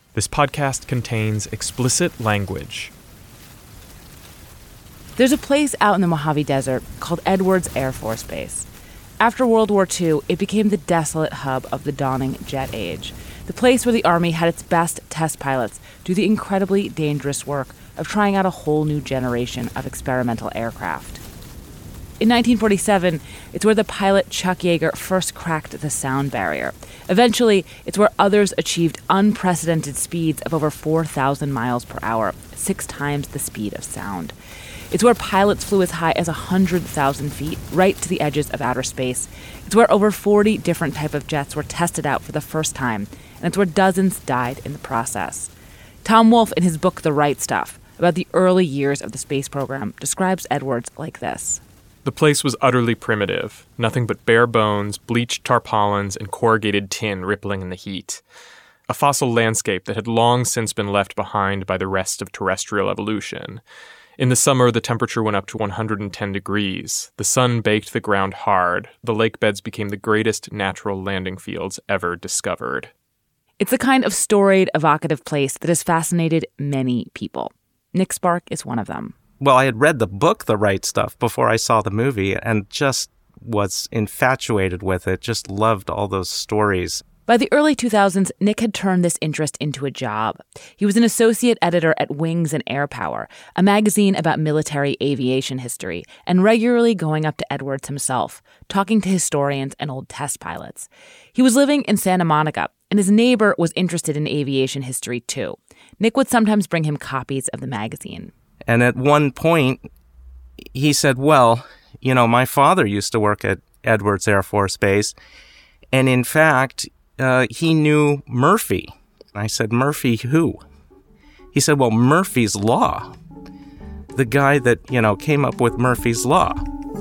This podcast contains explicit language. There's a place out in the Mojave Desert called Edwards Air Force Base. After World War II, it became the desolate hub of the dawning jet age, the place where the Army had its best test pilots do the incredibly dangerous work of trying out a whole new generation of experimental aircraft. In 1947, it's where the pilot Chuck Yeager first cracked the sound barrier. Eventually, it's where others achieved unprecedented speeds of over 4,000 miles per hour, 6 times the speed of sound. It's where pilots flew as high as 100,000 feet, right to the edges of outer space. It's where over 40 different types of jets were tested out for the first time, and it's where dozens died in the process. Tom Wolfe, in his book The Right Stuff, about the early years of the space program, describes Edwards like this. The place was utterly primitive, nothing but bare bones, bleached tarpaulins, and corrugated tin rippling in the heat. A fossil landscape that had long since been left behind by the rest of terrestrial evolution. In the summer, the temperature went up to 110 degrees. The sun baked the ground hard. The lake beds became the greatest natural landing fields ever discovered. It's the kind of storied, evocative place that has fascinated many people. Nick Spark is one of them. Well, I had read the book, The Right Stuff, before I saw the movie and just was infatuated with it, just loved all those stories. By the early 2000s, Nick had turned this interest into a job. He was an associate editor at Wings and Air Power, a magazine about military aviation history, and regularly going up to Edwards himself, talking to historians and old test pilots. He was living in Santa Monica, and his neighbor was interested in aviation history too. Nick would sometimes bring him copies of the magazine. And at one point, he said, well, you know, my father used to work at Edwards Air Force Base, and in fact, he knew Murphy. I said, Murphy who? He said, well, Murphy's Law. The guy that, you know, came up with Murphy's Law.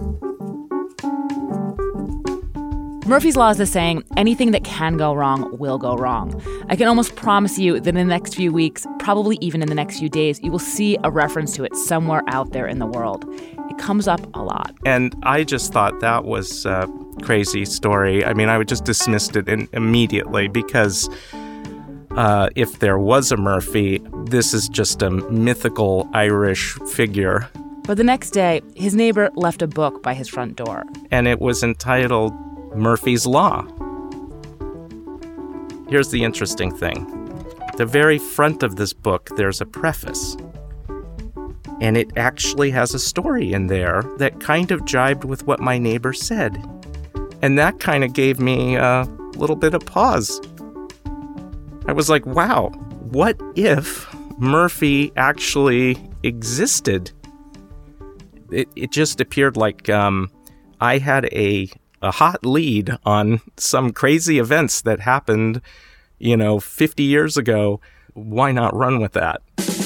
Murphy's Law is the saying, anything that can go wrong will go wrong. I can almost promise you that in the next few weeks, probably even in the next few days, you will see a reference to it somewhere out there in the world. It comes up a lot. And I just thought that was a crazy story. I mean, I would just dismissed it immediately because if there was a Murphy, this is just a mythical Irish figure. But the next day, his neighbor left a book by his front door. And it was entitled Murphy's Law. Here's the interesting thing. At the very front of this book, there's a preface. And it actually has a story in there that kind of jibed with what my neighbor said. And that kind of gave me a little bit of pause. I was like, wow, what if Murphy actually existed? It just appeared like I had a hot lead on some crazy events that happened, 50 years ago. Why not run with that?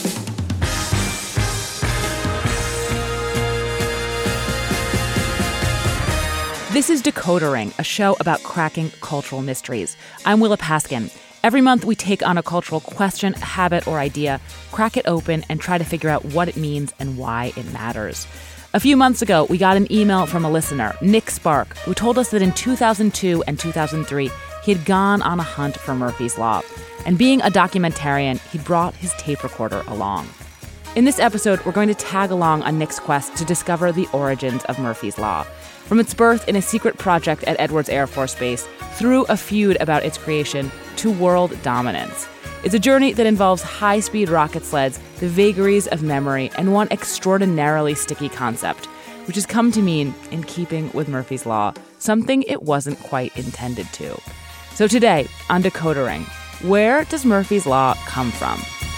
This is Decoder Ring, a show about cracking cultural mysteries. I'm Willa Paskin. Every month we take on a cultural question, habit, or idea, crack it open, and try to figure out what it means and why it matters. A few months ago, we got an email from a listener, Nick Spark, who told us that in 2002 and 2003, he had gone on a hunt for Murphy's Law. And being a documentarian, he brought his tape recorder along. In this episode, we're going to tag along on Nick's quest to discover the origins of Murphy's Law. From its birth in a secret project at Edwards Air Force Base, through a feud about its creation, to world dominance. It's a journey that involves high-speed rocket sleds, the vagaries of memory, and one extraordinarily sticky concept, which has come to mean, in keeping with Murphy's Law, something it wasn't quite intended to. So today, on Decoder Ring, where does Murphy's Law come from?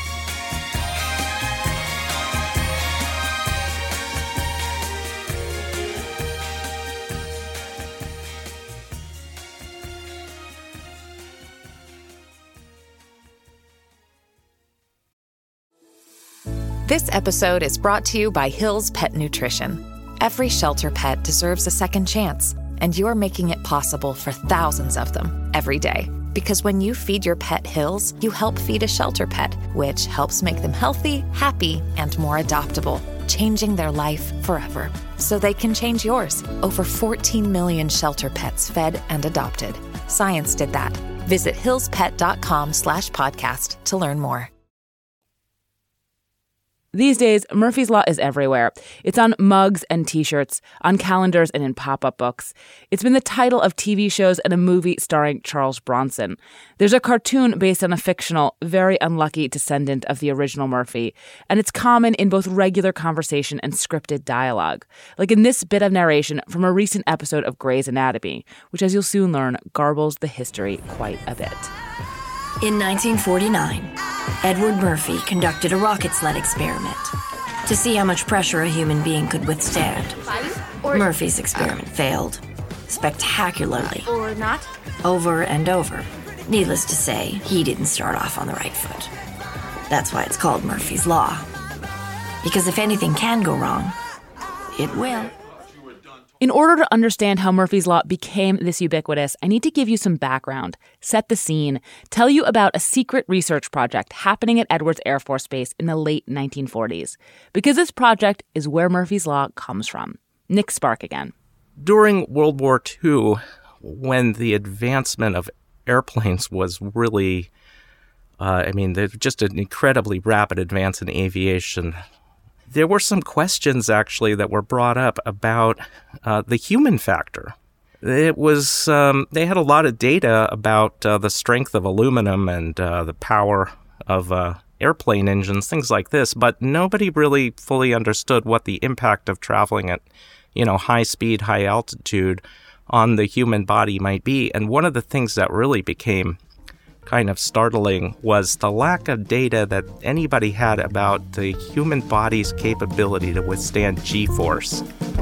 This episode is brought to you by Hill's Pet Nutrition. Every shelter pet deserves a second chance, and you're making it possible for thousands of them every day. Because when you feed your pet Hill's, you help feed a shelter pet, which helps make them healthy, happy, and more adoptable, changing their life forever. So they can change yours. Over 14 million shelter pets fed and adopted. Science did that. Visit hillspet.com/podcast to learn more. These days, Murphy's Law is everywhere. It's on mugs and T-shirts, on calendars and in pop-up books. It's been the title of TV shows and a movie starring Charles Bronson. There's a cartoon based on a fictional, very unlucky descendant of the original Murphy, and it's common in both regular conversation and scripted dialogue, like in this bit of narration from a recent episode of Grey's Anatomy, which, as you'll soon learn, garbles the history quite a bit. In 1949, Edward Murphy conducted a rocket sled experiment to see how much pressure a human being could withstand. Murphy's experiment failed spectacularly. Or not? Over and over. Needless to say, he didn't start off on the right foot. That's why it's called Murphy's Law. Because if anything can go wrong, it will. In order to understand how Murphy's Law became this ubiquitous, I need to give you some background, set the scene, tell you about a secret research project happening at Edwards Air Force Base in the late 1940s. Because this project is where Murphy's Law comes from. Nick Spark again. During World War II, when the advancement of airplanes was really, just an incredibly rapid advance in aviation, there were some questions, actually, that were brought up about the human factor. It was they had a lot of data about the strength of aluminum and the power of airplane engines, things like this, but nobody really fully understood what the impact of traveling at, high speed, high altitude on the human body might be. And one of the things that really became kind of startling was the lack of data that anybody had about the human body's capability to withstand G-force.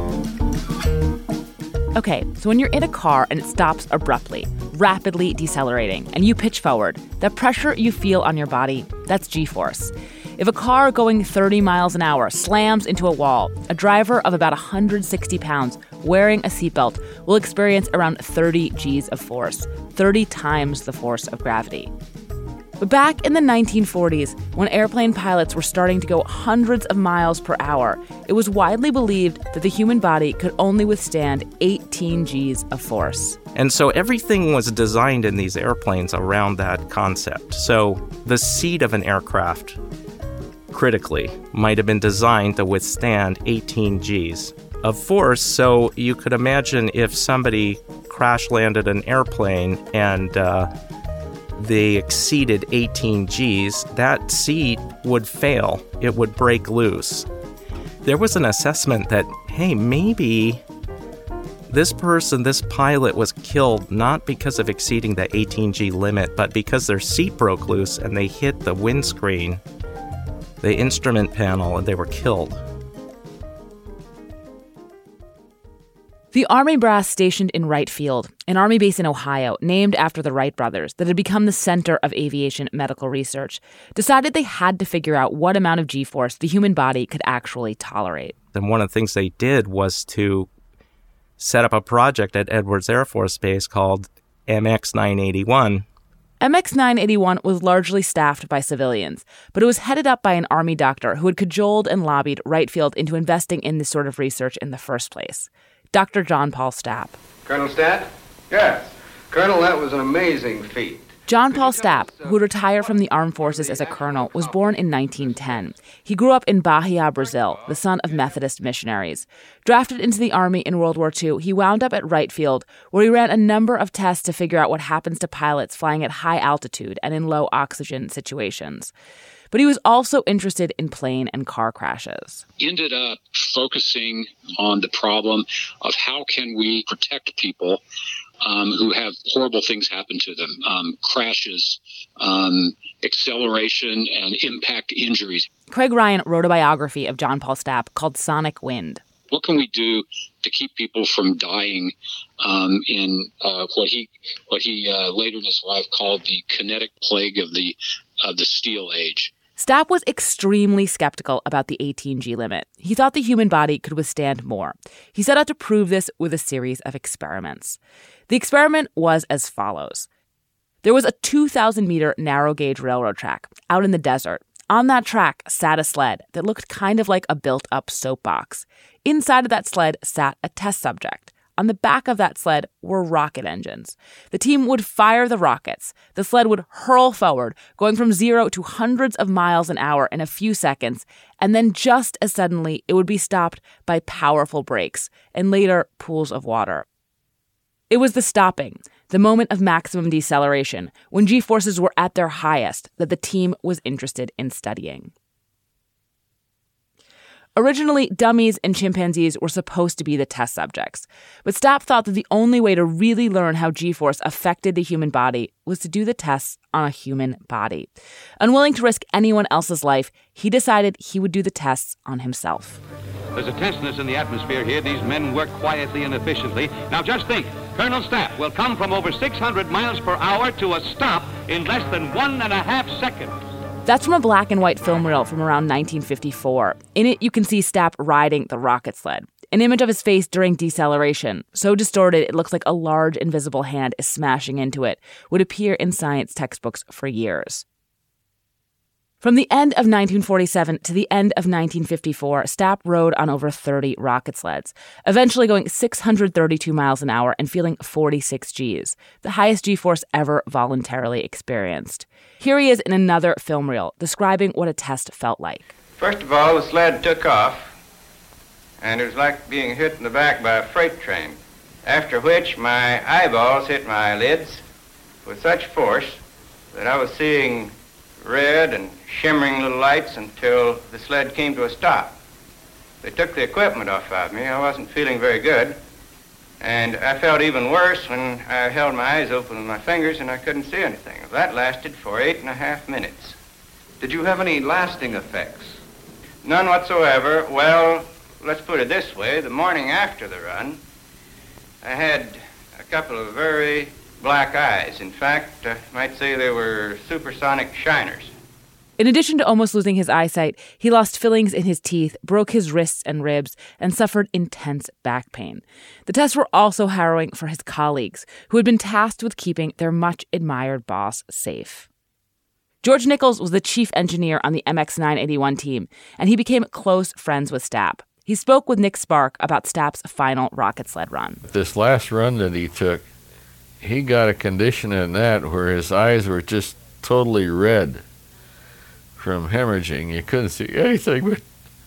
Okay, so when you're in a car and it stops abruptly, rapidly decelerating, and you pitch forward, the pressure you feel on your body, that's G-force. If a car going 30 miles an hour slams into a wall, a driver of about 160 pounds wearing a seatbelt will experience around 30 Gs of force, 30 times the force of gravity. But back in the 1940s, when airplane pilots were starting to go hundreds of miles per hour, it was widely believed that the human body could only withstand 18 Gs of force. And so everything was designed in these airplanes around that concept. So the seat of an aircraft, critically, might have been designed to withstand 18 Gs of force. So you could imagine if somebody crash landed an airplane and they exceeded 18 Gs, that seat would fail. It would break loose. There was an assessment that, hey, maybe this pilot was killed not because of exceeding the 18 G limit, but because their seat broke loose and they hit the windscreen, the instrument panel, and they were killed. The Army brass stationed in Wright Field, an Army base in Ohio named after the Wright brothers that had become the center of aviation medical research, decided they had to figure out what amount of G-force the human body could actually tolerate. And one of the things they did was to set up a project at Edwards Air Force Base called MX-981. MX-981 was largely staffed by civilians, but it was headed up by an Army doctor who had cajoled and lobbied Wright Field into investing in this sort of research in the first place. Dr. John Paul Stapp. Colonel Stapp? Yes. Colonel, that was an amazing feat. John Paul Stapp, who retired from the armed forces as a colonel, was born in 1910. He grew up in Bahia, Brazil, the son of Methodist missionaries. Drafted into the Army in World War II, he wound up at Wright Field, where he ran a number of tests to figure out what happens to pilots flying at high altitude and in low oxygen situations. But he was also interested in plane and car crashes. Ended up focusing on the problem of how can we protect people who have horrible things happen to them, crashes, acceleration, and impact injuries. Craig Ryan wrote a biography of John Paul Stapp called Sonic Wind. What can we do to keep people from dying in what he later in his life called the kinetic plague of the steel age? Stapp was extremely skeptical about the 18G limit. He thought the human body could withstand more. He set out to prove this with a series of experiments. The experiment was as follows. There was a 2,000-meter narrow-gauge railroad track out in the desert. On that track sat a sled that looked kind of like a built-up soapbox. Inside of that sled sat a test subject, on the back of that sled were rocket engines. The team would fire the rockets. The sled would hurl forward, going from 0 to hundreds of miles an hour in a few seconds, and then just as suddenly it would be stopped by powerful brakes and later pools of water. It was the stopping, the moment of maximum deceleration, when G-forces were at their highest, that the team was interested in studying. Originally, dummies and chimpanzees were supposed to be the test subjects, but Stapp thought that the only way to really learn how G-force affected the human body was to do the tests on a human body. Unwilling to risk anyone else's life, he decided he would do the tests on himself. There's a tenseness in the atmosphere here. These men work quietly and efficiently. Now just think, Colonel Stapp will come from over 600 miles per hour to a stop in less than 1.5 seconds. That's from a black and white film reel from around 1954. In it, you can see Stapp riding the rocket sled. An image of his face during deceleration, so distorted it looks like a large invisible hand is smashing into it, would appear in science textbooks for years. From the end of 1947 to the end of 1954, Stapp rode on over 30 rocket sleds, eventually going 632 miles an hour and feeling 46 Gs, the highest G-force ever voluntarily experienced. Here he is in another film reel, describing what a test felt like. First of all, the sled took off, and it was like being hit in the back by a freight train, after which my eyeballs hit my lids with such force that I was seeing red and shimmering little lights until the sled came to a stop. They took the equipment off of me. I wasn't feeling very good, and I felt even worse when I held my eyes open with my fingers and I couldn't see anything. That lasted for 8.5 minutes. Did you have any lasting effects? None whatsoever. Well, let's put it this way. The morning after the run, I had a couple of very black eyes. In fact, I might say they were supersonic shiners. In addition to almost losing his eyesight, he lost fillings in his teeth, broke his wrists and ribs, and suffered intense back pain. The tests were also harrowing for his colleagues, who had been tasked with keeping their much-admired boss safe. George Nichols was the chief engineer on the MX-981 team, and he became close friends with Stapp. He spoke with Nick Spark about Stapp's final rocket sled run. This last run that he took, he got a condition in that where his eyes were just totally red from hemorrhaging. You couldn't see anything but...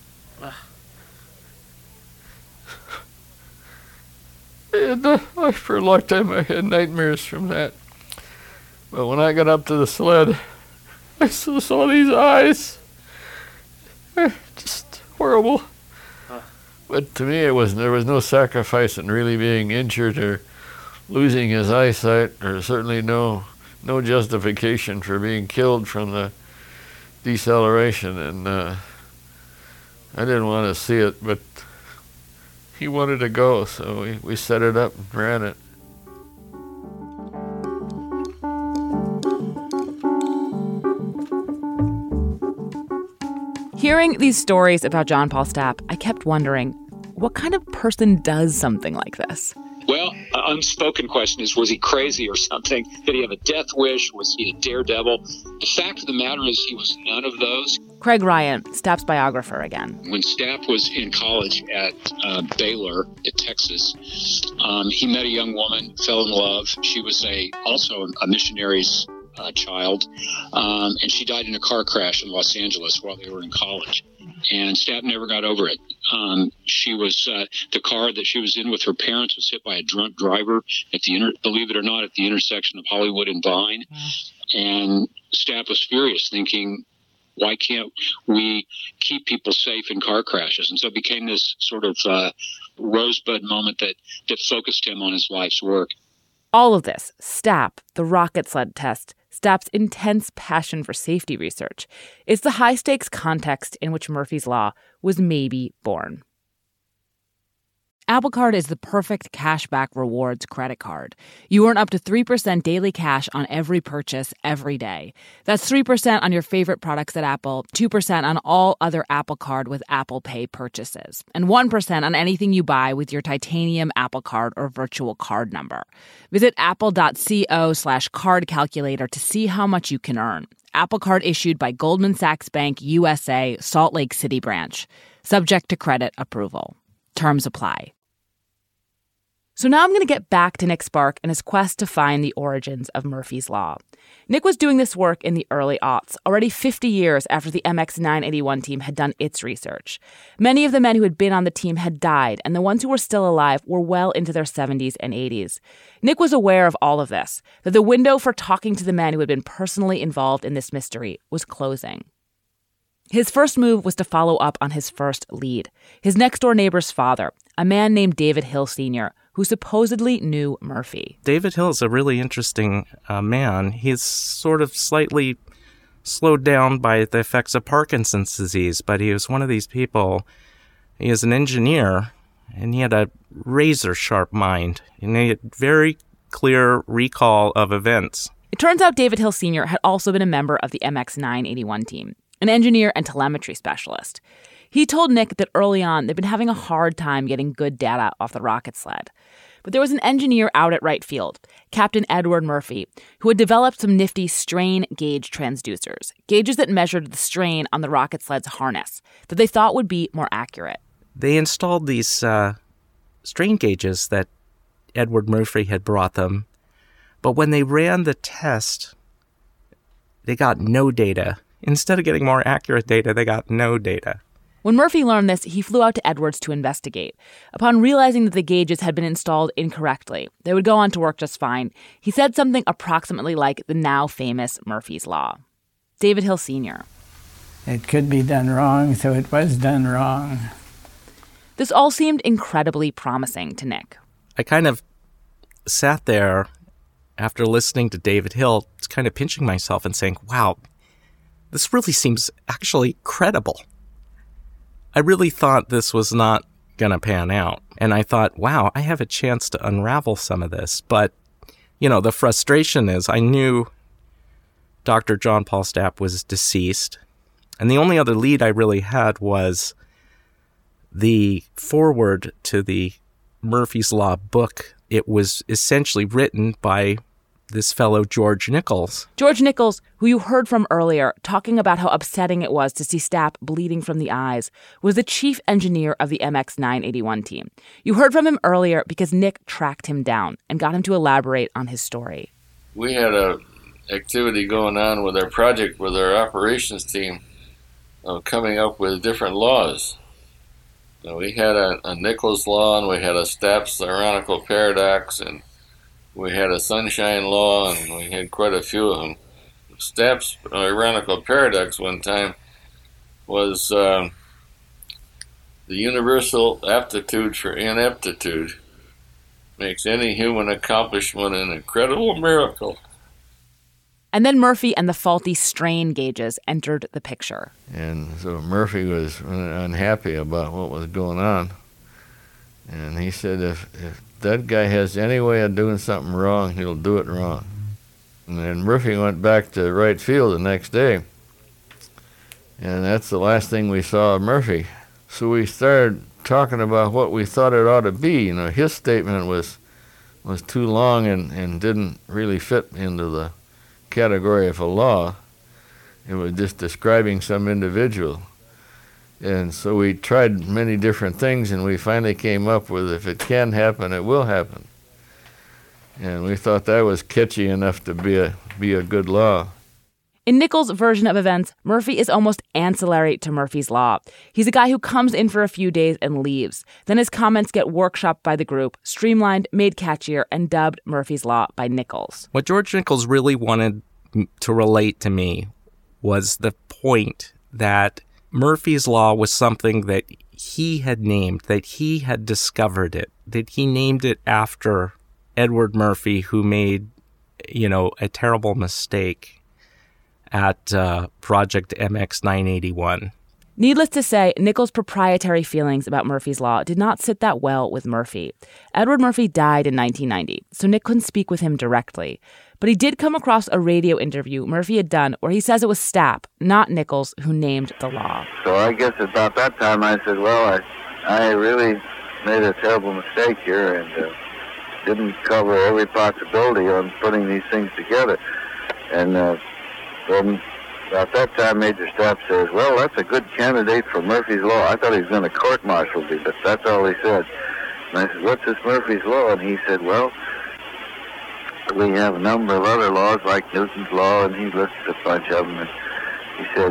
For a long time I had nightmares from that. But when I got up to the sled, I saw these eyes. Just horrible. But to me, there was no sacrifice in really being injured or losing his eyesight, or certainly no justification for being killed from the deceleration. And I didn't want to see it, but he wanted to go, so we set it up and ran it. Hearing these stories about John Paul Stapp, I kept wondering, what kind of person does something like this? Well, an unspoken question is, was he crazy or something? Did he have a death wish? Was he a daredevil? The fact of the matter is he was none of those. Craig Ryan, Stapp's biographer again. When Stapp was in college at Baylor at Texas, he met a young woman, fell in love. She was also a missionary's child, and she died in a car crash in Los Angeles while they were in college. And Stapp never got over it. She was the car that she was in with her parents was hit by a drunk driver at believe it or not, at the intersection of Hollywood and Vine. And Stapp was furious, thinking, why can't we keep people safe in car crashes? And so it became this sort of rosebud moment that focused him on his life's work. All of this, Stapp, the rocket sled test, Stapp's intense passion for safety research, it's the high-stakes context in which Murphy's Law was maybe born. Apple Card is the perfect cashback rewards credit card. You earn up to 3% daily cash on every purchase every day. That's 3% on your favorite products at Apple, 2% on all other Apple Card with Apple Pay purchases, and 1% on anything you buy with your titanium Apple Card or virtual card number. Visit apple.co/card calculator to see how much you can earn. Apple Card issued by Goldman Sachs Bank USA, Salt Lake City branch. Subject to credit approval. Terms apply. So now I'm going to get back to Nick Spark and his quest to find the origins of Murphy's Law. Nick was doing this work in the early aughts, already 50 years after the MX-981 team had done its research. Many of the men who had been on the team had died, and the ones who were still alive were well into their 70s and 80s. Nick was aware of all of this, that the window for talking to the men who had been personally involved in this mystery was closing. His first move was to follow up on his first lead, his next-door neighbor's father, a man named David Hill Sr., who supposedly knew Murphy. David Hill is a really interesting man. He's sort of slightly slowed down by the effects of Parkinson's disease, but he was one of these people. He is an engineer, and he had a razor-sharp mind, and he had very clear recall of events. It turns out David Hill Sr. had also been a member of the MX-981 team, an engineer and telemetry specialist. He told Nick that early on they'd been having a hard time getting good data off the rocket sled. But there was an engineer out at Wright Field, Captain Edward Murphy, who had developed some nifty strain gauge transducers, gauges that measured the strain on the rocket sled's harness, that they thought would be more accurate. They installed these strain gauges that Edward Murphy had brought them, but when they ran the test, they got no data. Instead of getting more accurate data, they got no data. When Murphy learned this, he flew out to Edwards to investigate. Upon realizing that the gauges had been installed incorrectly, they would go on to work just fine, he said something approximately like the now famous Murphy's Law. David Hill Sr. It could be done wrong, so it was done wrong. This all seemed incredibly promising to Nick. I kind of sat there after listening to David Hill, kind of pinching myself and saying, wow, this really seems actually credible. I really thought this was not going to pan out. And I thought, wow, I have a chance to unravel some of this. But, you know, the frustration is I knew Dr. John Paul Stapp was deceased. And the only other lead I really had was the foreword to the Murphy's Law book. It was essentially written by this fellow George Nichols. George Nichols, who you heard from earlier, talking about how upsetting it was to see Stapp bleeding from the eyes, was the chief engineer of the MX-981 team. You heard from him earlier because Nick tracked him down and got him to elaborate on his story. We had a activity going on with our project with our operations team of coming up with different laws. So we had a Nichols law, and we had a Stapp's ironical paradox, and we had a sunshine law, and we had quite a few of them. Stapp's ironical paradox one time was the universal aptitude for ineptitude makes any human accomplishment an incredible miracle. And then Murphy and the faulty strain gauges entered the picture. And so Murphy was unhappy about what was going on. And he said, if that guy has any way of doing something wrong, he'll do it wrong. And then Murphy went back to Wright Field the next day. And that's the last thing we saw of Murphy. So we started talking about what we thought it ought to be. You know, his statement was too long and didn't really fit into the category of a law. It was just describing some individual. And so we tried many different things, and we finally came up with, if it can happen, it will happen. And we thought that was catchy enough to be a good law. In Nichols' version of events, Murphy is almost ancillary to Murphy's Law. He's a guy who comes in for a few days and leaves. Then his comments get workshopped by the group, streamlined, made catchier, and dubbed Murphy's Law by Nichols. What George Nichols really wanted to relate to me was the point that Murphy's Law was something that he had named, that he had discovered it, that he named it after Edward Murphy, who made, a terrible mistake at Project MX-981. Needless to say, Nichols' proprietary feelings about Murphy's Law did not sit that well with Murphy. Edward Murphy died in 1990, so Nick couldn't speak with him directly. But he did come across a radio interview Murphy had done where he says it was Stapp, not Nichols, who named the law. So I guess about that time I said, well, I really made a terrible mistake here and didn't cover every possibility on putting these things together. And then about that time, Major Stapp says, well, that's a good candidate for Murphy's Law. I thought he was going to court-martial me, but that's all he said. And I said, what's this Murphy's Law? And he said, well, we have a number of other laws like Newton's Law, and he listed a bunch of them. And he said,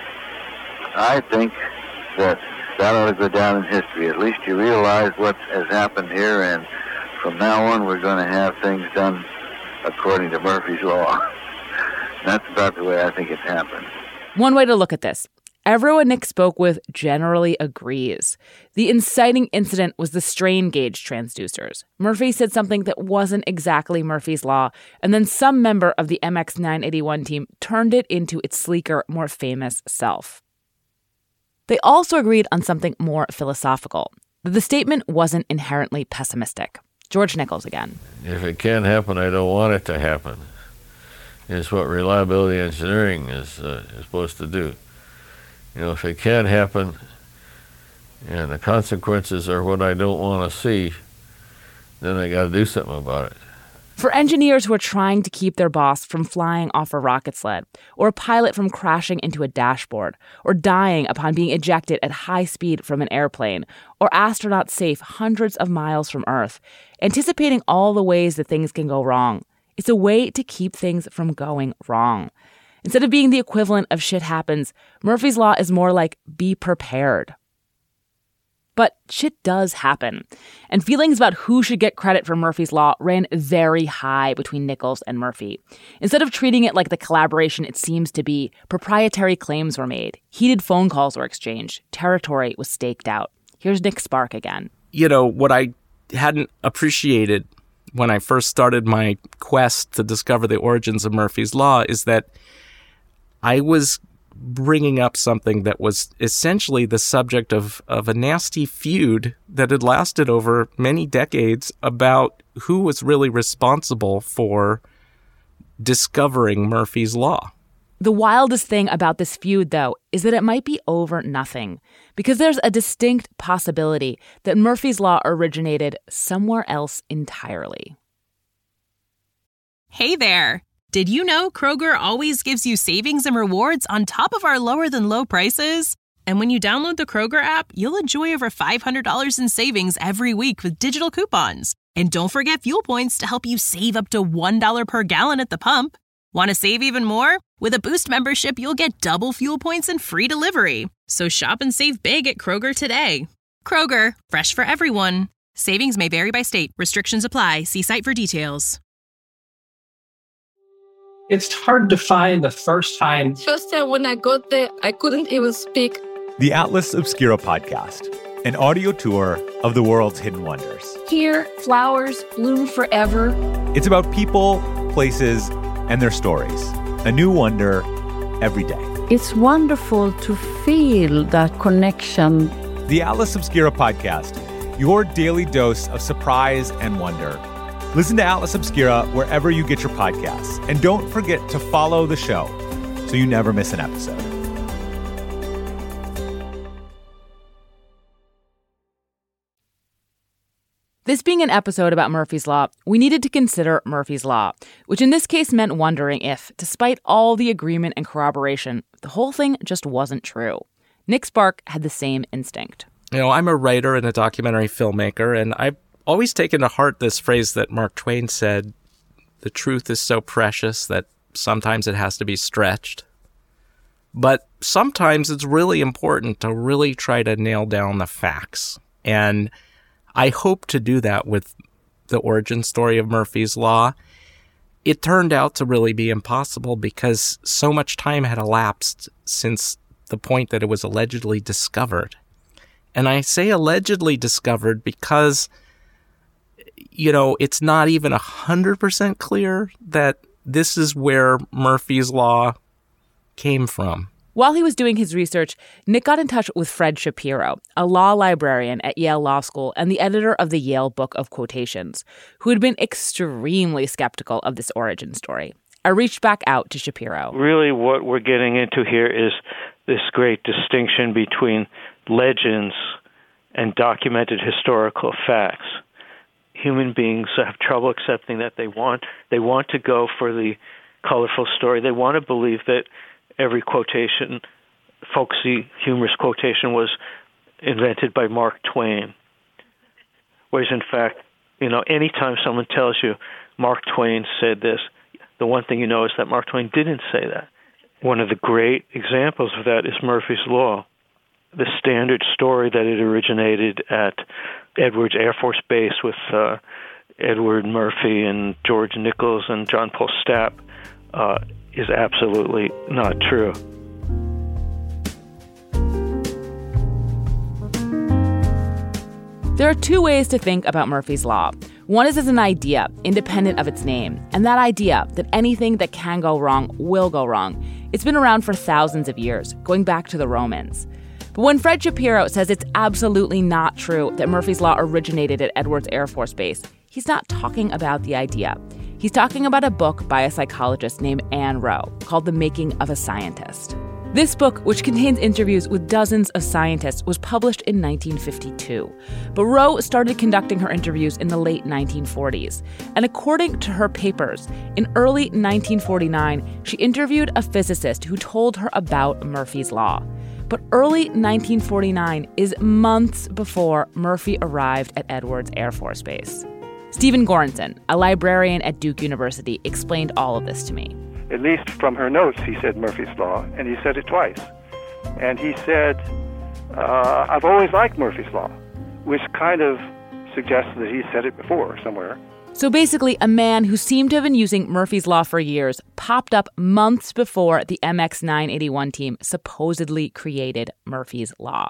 I think that ought to go down in history. At least you realize what has happened here, and from now on we're going to have things done according to Murphy's Law. That's about the way I think it happened. One way to look at this. Everyone Nick spoke with generally agrees. The inciting incident was the strain gauge transducers. Murphy said something that wasn't exactly Murphy's Law, and then some member of the MX-981 team turned it into its sleeker, more famous self. They also agreed on something more philosophical, that the statement wasn't inherently pessimistic. George Nichols again. If it can't happen, I don't want it to happen. It's what reliability engineering is supposed to do. You know, if it can't happen and the consequences are what I don't want to see, then I got to do something about it. For engineers who are trying to keep their boss from flying off a rocket sled, or a pilot from crashing into a dashboard, or dying upon being ejected at high speed from an airplane, or astronauts safe hundreds of miles from Earth, anticipating all the ways that things can go wrong, it's a way to keep things from going wrong. Instead of being the equivalent of shit happens, Murphy's Law is more like be prepared. But shit does happen, and feelings about who should get credit for Murphy's Law ran very high between Nichols and Murphy. Instead of treating it like the collaboration it seems to be, proprietary claims were made, heated phone calls were exchanged, territory was staked out. Here's Nick Spark again. You know, what I hadn't appreciated when I first started my quest to discover the origins of Murphy's Law is that I was bringing up something that was essentially the subject of a nasty feud that had lasted over many decades about who was really responsible for discovering Murphy's Law. The wildest thing about this feud, though, is that it might be over nothing, because there's a distinct possibility that Murphy's Law originated somewhere else entirely. Hey there! Did you know Kroger always gives you savings and rewards on top of our lower-than-low prices? And when you download the Kroger app, you'll enjoy over $500 in savings every week with digital coupons. And don't forget fuel points to help you save up to $1 per gallon at the pump. Want to save even more? With a Boost membership, you'll get double fuel points and free delivery. So shop and save big at Kroger today. Kroger, fresh for everyone. Savings may vary by state. Restrictions apply. See site for details. It's hard to find the first time. First time when I got there, I couldn't even speak. The Atlas Obscura podcast, an audio tour of the world's hidden wonders. Here, flowers bloom forever. It's about people, places, and their stories. A new wonder every day. It's wonderful to feel that connection. The Atlas Obscura podcast, your daily dose of surprise and wonder. Listen to Atlas Obscura wherever you get your podcasts. And don't forget to follow the show so you never miss an episode. This being an episode about Murphy's Law, we needed to consider Murphy's Law, which in this case meant wondering if, despite all the agreement and corroboration, the whole thing just wasn't true. Nick Spark had the same instinct. You know, I'm a writer and a documentary filmmaker, and I've always taken to heart this phrase that Mark Twain said, the truth is so precious that sometimes it has to be stretched. But sometimes it's really important to really try to nail down the facts. And I hope to do that with the origin story of Murphy's Law. It turned out to really be impossible because so much time had elapsed since the point that it was allegedly discovered. And I say allegedly discovered because, you know, it's not even 100% clear that this is where Murphy's Law came from. While he was doing his research, Nick got in touch with Fred Shapiro, a law librarian at Yale Law School and the editor of the Yale Book of Quotations, who had been extremely skeptical of this origin story. I reached back out to Shapiro. Really what we're getting into here is this great distinction between legends and documented historical facts. Human beings have trouble accepting that they want to go for the colorful story. They want to believe that every quotation, folksy, humorous quotation, was invented by Mark Twain. Whereas, in fact, anytime someone tells you Mark Twain said this, the one thing you know is that Mark Twain didn't say that. One of the great examples of that is Murphy's Law. The standard story that it originated at Edwards Air Force Base with Edward Murphy and George Nichols and John Paul Stapp is absolutely not true. There are two ways to think about Murphy's Law. One is as an idea, independent of its name, and that idea that anything that can go wrong will go wrong. It's been around for thousands of years, going back to the Romans. But when Fred Shapiro says it's absolutely not true that Murphy's Law originated at Edwards Air Force Base, he's not talking about the idea. He's talking about a book by a psychologist named Ann Wroe called The Making of a Scientist. This book, which contains interviews with dozens of scientists, was published in 1952. But Wroe started conducting her interviews in the late 1940s. And according to her papers, in early 1949, she interviewed a physicist who told her about Murphy's Law. But early 1949 is months before Murphy arrived at Edwards Air Force Base. Stephen Goranson, a librarian at Duke University, explained all of this to me. At least from her notes, he said Murphy's Law, and he said it twice. And he said, I've always liked Murphy's Law, which kind of suggests that he said it before somewhere. So basically, a man who seemed to have been using Murphy's Law for years popped up months before the MX 981 team supposedly created Murphy's Law.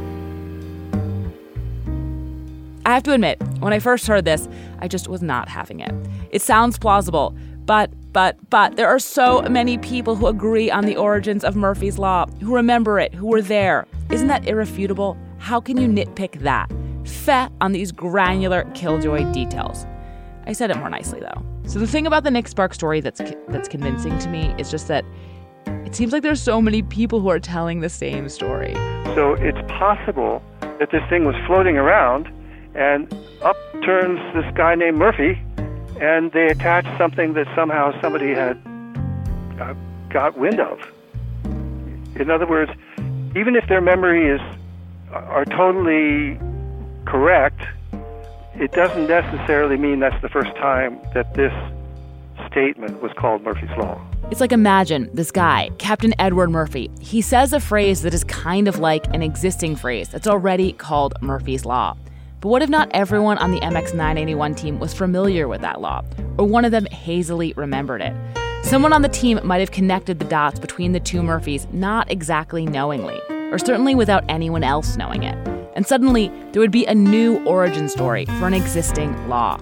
I have to admit, when I first heard this, I just was not having it. It sounds plausible, but there are so many people who agree on the origins of Murphy's Law, who remember it, who were there. Isn't that irrefutable? How can you nitpick that? Feh on these granular killjoy details. I said it more nicely, though. So the thing about the Nick Spark story that's convincing to me is just that it seems like there's so many people who are telling the same story. So it's possible that this thing was floating around, and up turns this guy named Murphy, and they attached something that somehow somebody had got wind of. In other words, even if their memories are totally correct, it doesn't necessarily mean that's the first time that this statement was called Murphy's Law. It's like, imagine this guy, Captain Edward Murphy. He says a phrase that is kind of like an existing phrase that's already called Murphy's Law. But what if not everyone on the MX 981 team was familiar with that law, or one of them hazily remembered it? Someone on the team might have connected the dots between the two Murphys, not exactly knowingly, or certainly without anyone else knowing it. And suddenly, there would be a new origin story for an existing law.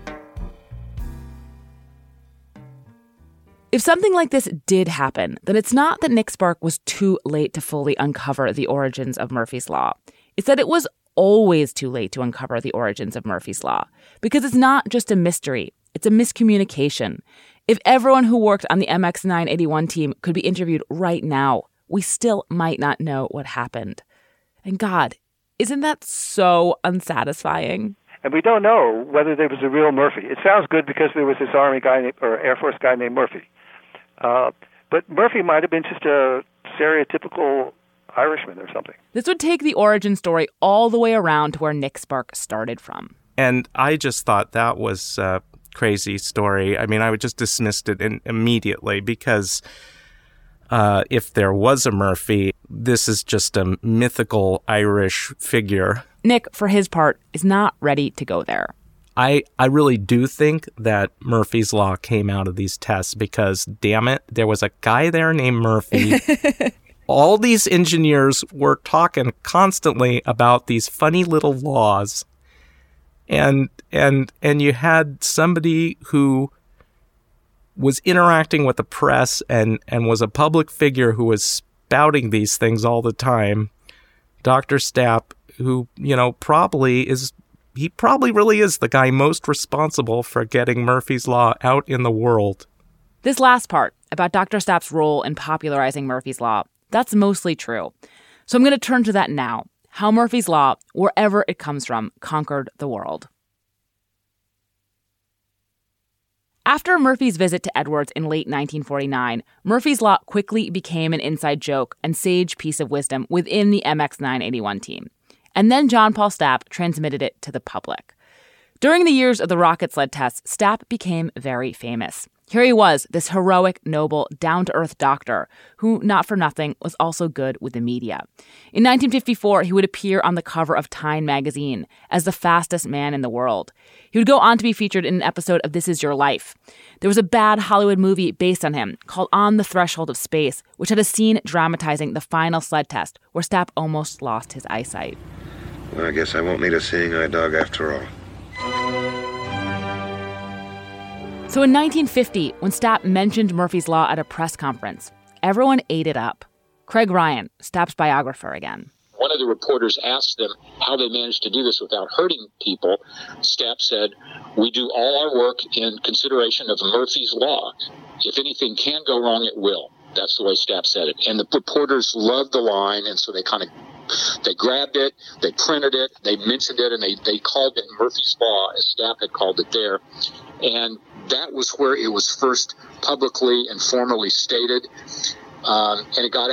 If something like this did happen, then it's not that Nick Spark was too late to fully uncover the origins of Murphy's Law. It's that it was always too late to uncover the origins of Murphy's Law, because it's not just a mystery, it's a miscommunication. If everyone who worked on the MX 981 team could be interviewed right now, we still might not know what happened. And God, isn't that so unsatisfying? And we don't know whether there was a real Murphy. It sounds good because there was this Army guy or Air Force guy named Murphy. But Murphy might have been just a stereotypical Irishman or something. This would take the origin story all the way around to where Nick Spark started from. And I just thought that was a crazy story. I mean, I would just dismissed it immediately because if there was a Murphy, this is just a mythical Irish figure. Nick, for his part, is not ready to go there. I really do think that Murphy's Law came out of these tests because, damn it, there was a guy there named Murphy. All these engineers were talking constantly about these funny little laws. And you had somebody who was interacting with the press and was a public figure who was spouting these things all the time. Dr. Stapp, who, probably really is the guy most responsible for getting Murphy's Law out in the world. This last part about Dr. Stapp's role in popularizing Murphy's Law, that's mostly true. So I'm going to turn to that now. How Murphy's Law, wherever it comes from, conquered the world. After Murphy's visit to Edwards in late 1949, Murphy's Law quickly became an inside joke and sage piece of wisdom within the MX 981 team. And then John Paul Stapp transmitted it to the public. During the years of the rocket sled tests, Stapp became very famous. Here he was, this heroic, noble, down-to-earth doctor who, not for nothing, was also good with the media. In 1954, he would appear on the cover of Time magazine as the fastest man in the world. He would go on to be featured in an episode of This Is Your Life. There was a bad Hollywood movie based on him called On the Threshold of Space, which had a scene dramatizing the final sled test where Stapp almost lost his eyesight. Well, I guess I won't need a seeing-eye dog after all. So in 1950, when Stapp mentioned Murphy's Law at a press conference, everyone ate it up. Craig Ryan, Stapp's biographer again. One of the reporters asked them how they managed to do this without hurting people. Stapp said, "We do all our work in consideration of Murphy's Law. If anything can go wrong, it will." That's the way Stapp said it. And the reporters loved the line, and so they grabbed it, they printed it, they mentioned it, and they called it Murphy's Law, as Stapp had called it there. And that was where it was first publicly and formally stated, and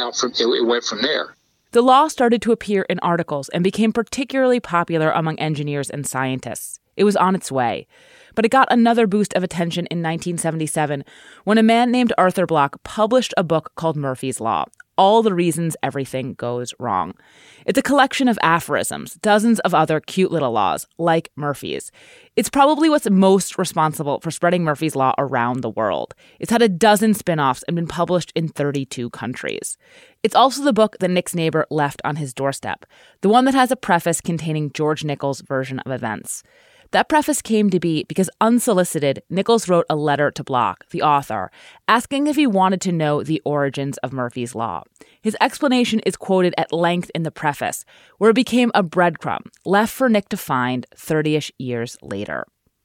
it went from there. The law started to appear in articles and became particularly popular among engineers and scientists. It was on its way. But it got another boost of attention in 1977 when a man named Arthur Bloch published a book called Murphy's Law, All the Reasons Everything Goes Wrong. It's a collection of aphorisms, dozens of other cute little laws, like Murphy's. It's probably what's most responsible for spreading Murphy's Law around the world. It's had a dozen spin-offs and been published in 32 countries. It's also the book that Nick's neighbor left on his doorstep, the one that has a preface containing George Nichols' version of events. That preface came to be because, unsolicited, Nichols wrote a letter to Bloch, the author, asking if he wanted to know the origins of Murphy's Law. His explanation is quoted at length in the preface, where it became a breadcrumb left for Nick to find 30-ish years later.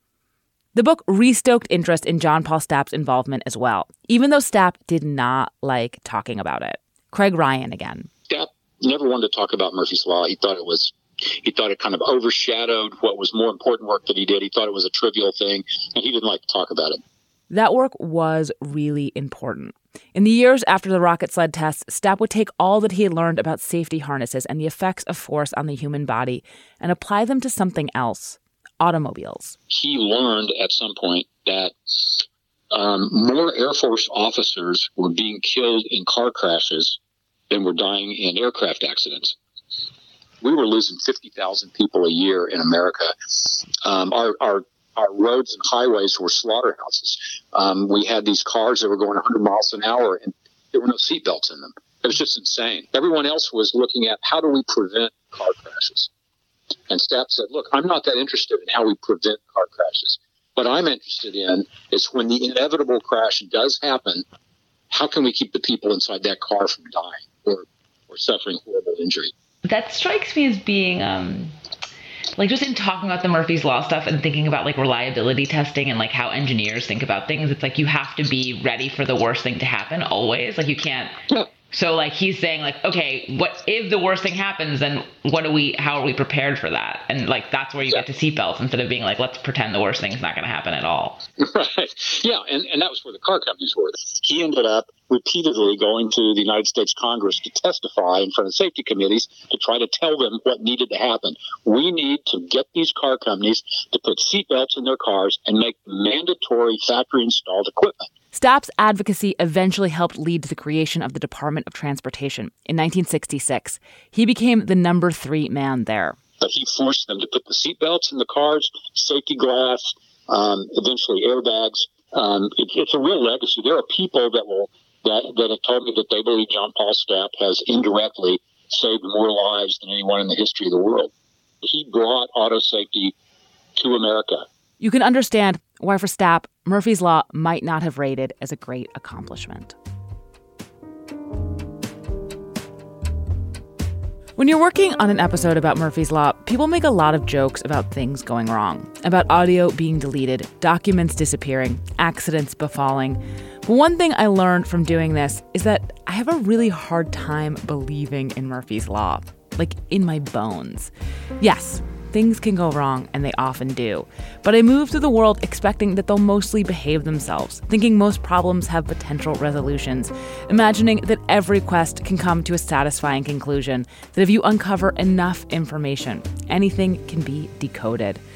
The book restoked interest in John Paul Stapp's involvement as well, even though Stapp did not like talking about it. Craig Ryan again. Stapp never wanted to talk about Murphy's Law. He thought it kind of overshadowed what was more important work that he did. He thought it was a trivial thing, and he didn't like to talk about it. That work was really important. In the years after the rocket sled tests, Stapp would take all that he had learned about safety harnesses and the effects of force on the human body and apply them to something else: automobiles. He learned at some point that more Air Force officers were being killed in car crashes than were dying in aircraft accidents. We were losing 50,000 people a year in America. Our roads and highways were slaughterhouses. We had these cars that were going 100 miles an hour, and there were no seatbelts in them. It was just insane. Everyone else was looking at how do we prevent car crashes. And Stapp said, look, I'm not that interested in how we prevent car crashes. What I'm interested in is when the inevitable crash does happen, how can we keep the people inside that car from dying or suffering horrible injury? That strikes me as being, just in talking about the Murphy's Law stuff and thinking about, reliability testing and, how engineers think about things, it's you have to be ready for the worst thing to happen always. You can't. Yeah. So, he's saying, okay, what if the worst thing happens, then how are we prepared for that? And, that's where you get to seatbelts instead of being let's pretend the worst thing's not going to happen at all. Right. Yeah, and that was where the car companies were. He ended up repeatedly going to the United States Congress to testify in front of safety committees to try to tell them what needed to happen. We need to get these car companies to put seatbelts in their cars and make mandatory factory-installed equipment. Stapp's advocacy eventually helped lead to the creation of the Department of Transportation. In 1966, he became the number 3 man there. But he forced them to put the seatbelts in the cars, safety glass, eventually airbags. It's a real legacy. There are people that have told me that they believe John Paul Stapp has indirectly saved more lives than anyone in the history of the world. He brought auto safety to America. You can understand why for Stapp, Murphy's Law might not have rated as a great accomplishment. When you're working on an episode about Murphy's Law, people make a lot of jokes about things going wrong, about audio being deleted, documents disappearing, accidents befalling. But one thing I learned from doing this is that I have a really hard time believing in Murphy's Law, in my bones. Yes, things can go wrong, and they often do. But I move through the world expecting that they'll mostly behave themselves, thinking most problems have potential resolutions, imagining that every quest can come to a satisfying conclusion, that if you uncover enough information, anything can be decoded.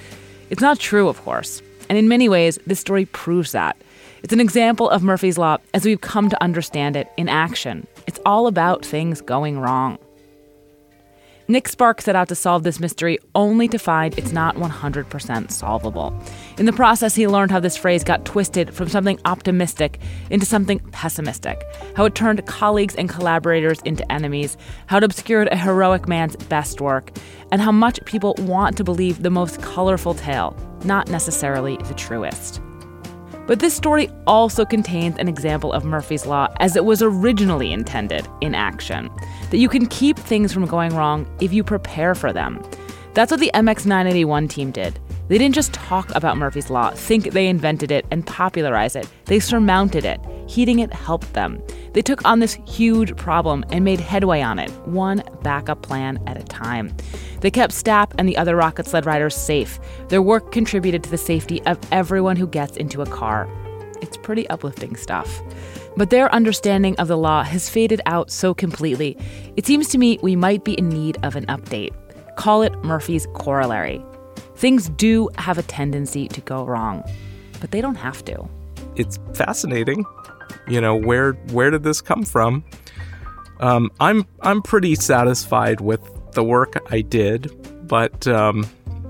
It's not true, of course. And in many ways, this story proves that. It's an example of Murphy's Law as we've come to understand it in action. It's all about things going wrong. Nick Spark set out to solve this mystery only to find it's not 100% solvable. In the process, he learned how this phrase got twisted from something optimistic into something pessimistic, how it turned colleagues and collaborators into enemies, how it obscured a heroic man's best work, and how much people want to believe the most colorful tale, not necessarily the truest. But this story also contains an example of Murphy's Law as it was originally intended in action, that you can keep things from going wrong if you prepare for them. That's what the MX981 team did. They didn't just talk about Murphy's Law, think they invented it, and popularize it. They surmounted it. Heeding it helped them. They took on this huge problem and made headway on it, one backup plan at a time. They kept Stapp and the other rocket sled riders safe. Their work contributed to the safety of everyone who gets into a car. It's pretty uplifting stuff. But their understanding of the law has faded out so completely, it seems to me we might be in need of an update. Call it Murphy's Corollary. Things do have a tendency to go wrong, but they don't have to. It's fascinating. Where did this come from? I'm pretty satisfied with the work I did, but I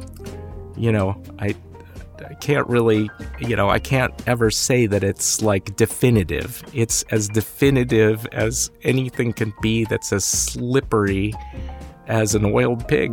can't really, I can't ever say that it's like definitive. It's as definitive as anything can be that's as slippery as an oiled pig.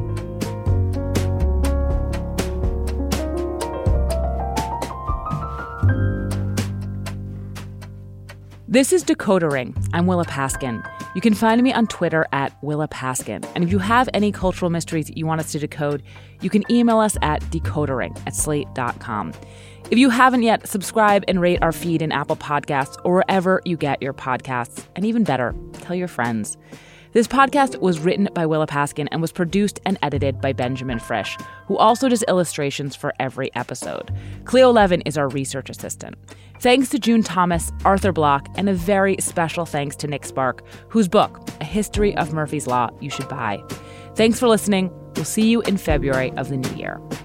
This is Decoder Ring. I'm Willa Paskin. You can find me on Twitter at Willa Paskin. And if you have any cultural mysteries you want us to decode, you can email us at decodering@slate.com. If you haven't yet, subscribe and rate our feed in Apple Podcasts or wherever you get your podcasts. And even better, tell your friends. This podcast was written by Willa Paskin and was produced and edited by Benjamin Frisch, who also does illustrations for every episode. Cleo Levin is our research assistant. Thanks to June Thomas, Arthur Block, and a very special thanks to Nick Spark, whose book, A History of Murphy's Law, you should buy. Thanks for listening. We'll see you in February of the new year.